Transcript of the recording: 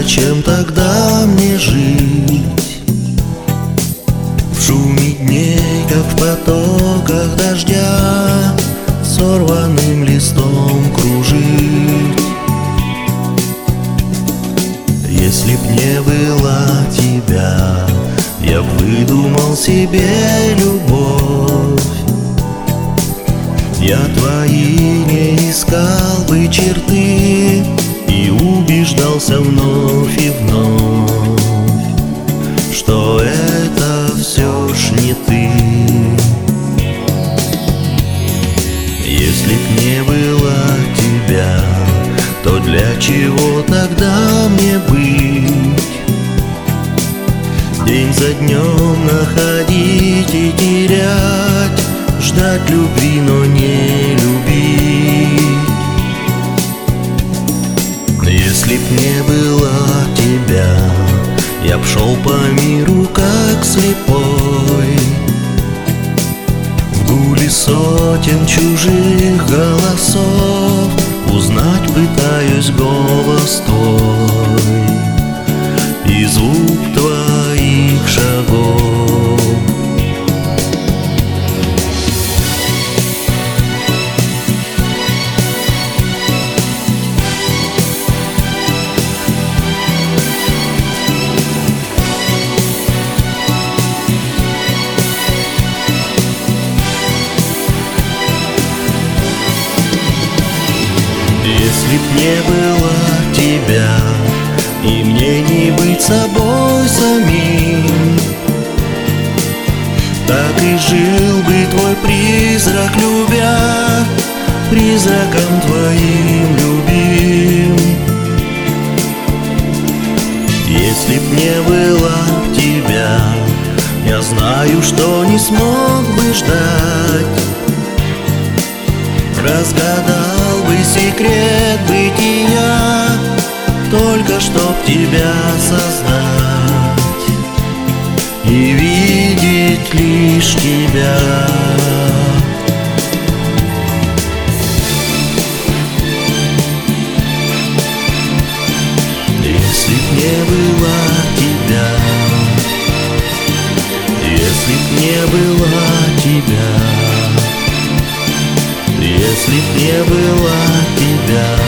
зачем тогда мне жить? В шуме дней, как в потоках дождя, сорванным листом кружить. Если б не было тебя, я б выдумал себе любовь. Я твои не искал бы черты и убеждался вновь и вновь, что это все ж не ты. Если б не было тебя, то для чего тогда мне быть? День за днем находить и терять, ждать любви, но не любить. Если б не было тебя, я б шел по миру как слепой, в гуле сотен чужих голосов узнать пытаюсь голос твой и звук твоих шагов. Если б не было тебя, и мне не быть собой самим, так и жил бы твой призрак, любя, призраком твоим любим. Если б не было тебя, я знаю, что не смог бы ждать, разгадал бы секрет бытия, только чтоб тебя создать и видеть лишь тебя. Если б не было тебя, если б не было тебя, если б не было тебя.